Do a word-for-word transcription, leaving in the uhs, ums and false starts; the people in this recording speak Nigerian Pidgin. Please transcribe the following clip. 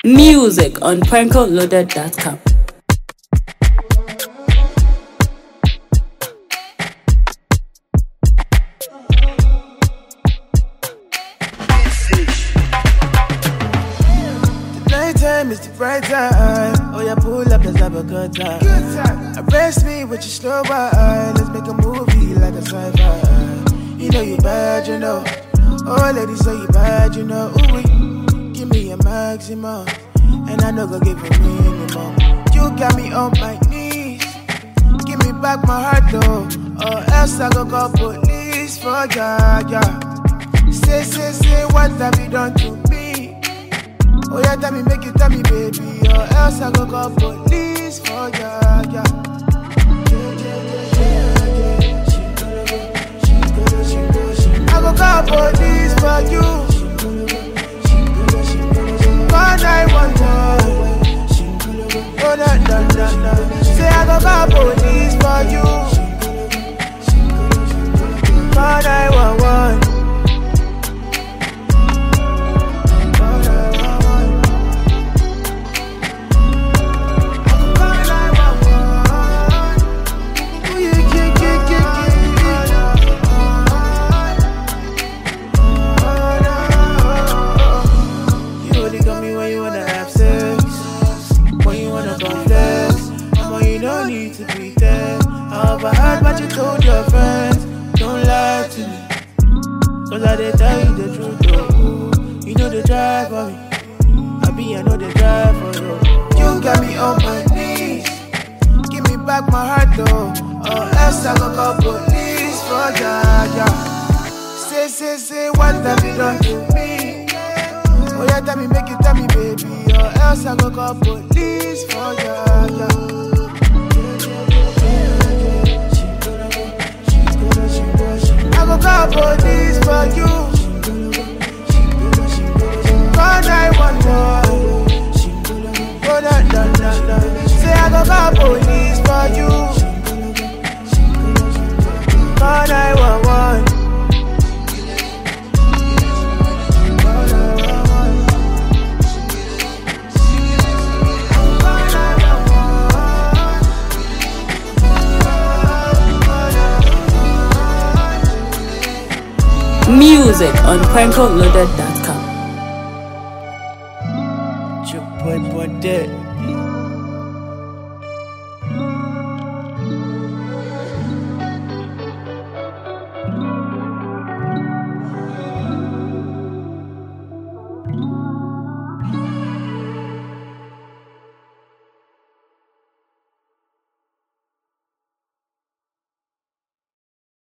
Music on prankle loaded dot com. Nighttime is the bright time. Oh yeah, pull up, let's have a good time. Good time. Arrest me with your slow wine. Let's make a movie like a sci-fi. You know you bad, you know. Oh, ladies say you bad, you know. Ooh, give me a maximum, and I know go give you minimum. You got me on my knees. Give me back my heart though, or else I go call police for ya, yeah. Say, say, say, what have you done to me? Oh yeah, tell me, make you tell me, baby, or else I go call police for ya, yeah. I go call police for you. Call nine one one. Oh na na na na. Say I go call police for you. Call nine one one. I heard what you told your friends. Don't lie to me, cause I did tell you the truth, oh. You know the drive for me, I be, I know the drive for you. You got me on my knees. Give me back my heart though, or else I go call police for ya, yeah. Say, say, say, what have you done to me? Oh yeah, tell me, make you tell me, baby, or else I go call police for ya, yeah. I go call police for you. Call nine one one. Oh na na na na. Say I go call police for you. Call nine one one. Music on prankle loaded dot com. Chip boy boy dead.